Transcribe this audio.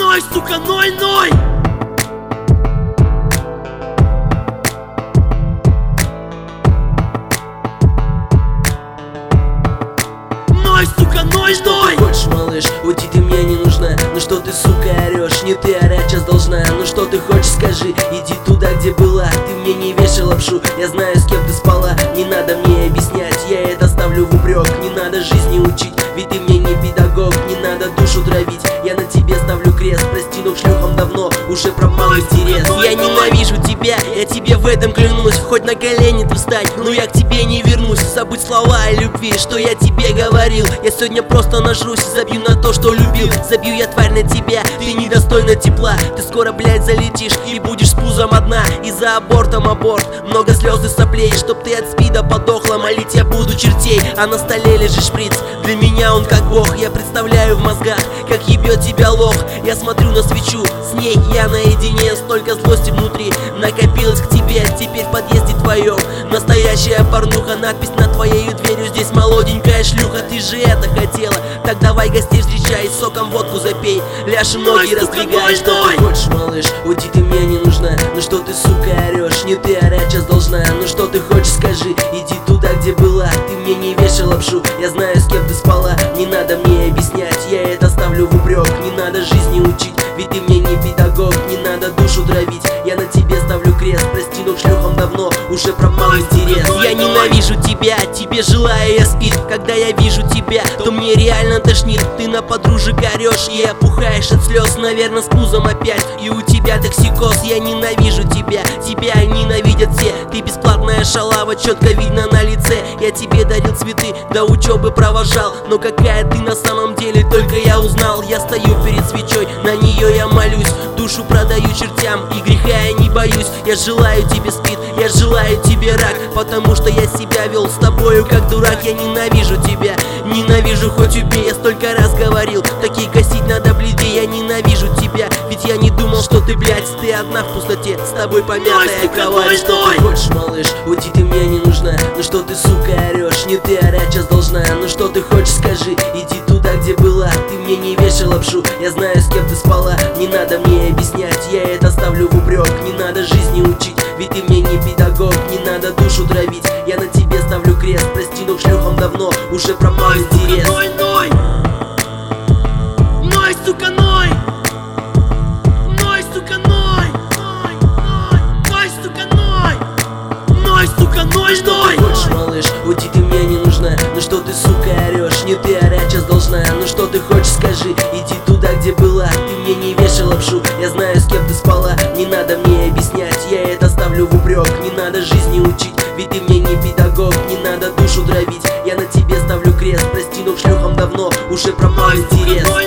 Ной, сука, ной, ной! Ной, сука, ной, ной! Хочешь, малыш, уйти ты мне не нужна. Ну что ты, сука, орешь? Не ты орать сейчас должна. Ну что ты хочешь, скажи. Иди туда, где была. Ты мне не вешай лапшу. Я знаю, с кем ты спала. Не надо мне объяснять, я это ставлю в упрек. Не надо жизни учить, ведь ты мне не педагог. Не надо душу травить, я на тебе ставлю крест. Прости, но к шлюхам давно уже пропал интерес. Я ненавижу тебя, я тебе в этом клянусь. Хоть на колени ты встань, но я к тебе не вернусь. Забудь слова о любви, что я тебе говорил. Я сегодня просто нажрусь и забью на то, что любил. Забью я, тварь, на тебя, ты недостойна тепла. Ты скоро, блядь, залетишь и будешь с пузом одна. И за абортом аборт, много слез и соплей. Чтоб ты от спида подохла, молить я буду чертей. А на столе лежит шприц, для меня он как бог. Я представляю в мозгах, как ебет тебя лох. Я смотрю на свечу, с ней я наедине. Столько злости внутри накопилось к тебе. Теперь в подъезде твоем настоящая порнуха. Надпись над твоей дверью: здесь молоденькая шлюха. Ты же это хотела, так давай гостей встречай. Соком водку запей, ляжь и ноги раздвигай. Что ты хочешь, малыш, уйти ты мне не нужна. Ну что ты, сука, орешь? Не ты орать сейчас должна. Ну что ты хочешь, скажи. Иди туда, где была. Ты мне не вешай лапшу. Я знаю, с кем ты спала. Не надо мне объяснять, я это ставлю в упрек. Не надо жизни учить, ведь ты мне не педагог. Не надо душу травить, я на тебе ставлю крест. Прости, но к шлюхам давно уже пропал интерес. Я ненавижу тебя, тебе желаю я спит. Когда я вижу тебя, то мне реально тошнит. Ты на подружек орешь и опухаешь от слез. Наверное, с пузом опять, и у тебя токсикоз. Я ненавижу тебя, тебя ненавидят все. Ты бесплатная шалава, четко видно на лице. Я тебе дарил цветы, до учебы провожал. Но какая ты на самом деле, только я узнал. Я стою перед свечой, на нее я молюсь. Душу продаю чертям, и греха я не боюсь. Я желаю тебе спид, я желаю тебе рак. Потому что я себя вел с тобою как дурак. Я ненавижу тебя, ненавижу, хоть убей. Я столько раз говорил, такие косить надо бледей. Я ненавижу тебя, ведь я не думал, что ты, блядь, ты одна в пустоте, с тобой помятая кровать. Что ты хочешь, малыш, уйти ты мне не нужна. Ну что ты, сука, орешь? Не ты орать сейчас должна. Ну что ты хочешь, скажи. Иди туда, где была. Ты мне не вешай лапшу. Я знаю, с кем ты спала. Не надо мне объяснять, я это ставлю в упрек. Не надо жизни учить, ведь ты мне не педагог. Не надо душу травить, я на тебе ставлю крест. Прости, но к шлюхам давно уже пропал интерес. Ной, ной! Ной, сука, ной! Ной, сука, ной! Ной, сука, ной! Ной, сука, ной, ной! Хочешь, малыш, уйти ты мне не нужна. Ну что ты, сука, орешь? Не ты орать сейчас должна. Ну что ты хочешь, скажи. Иди туда, где была. Ты мне не вешай лапшу. Я знаю, с кем ты спала. Не надо мне объяснять, я это ставлю в упрек. Не надо жизни учить, ведь ты мне не педагог. Не надо душу травить, я на тебе ставлю крест. Прости, но к шлюхам давно уже пропал интерес.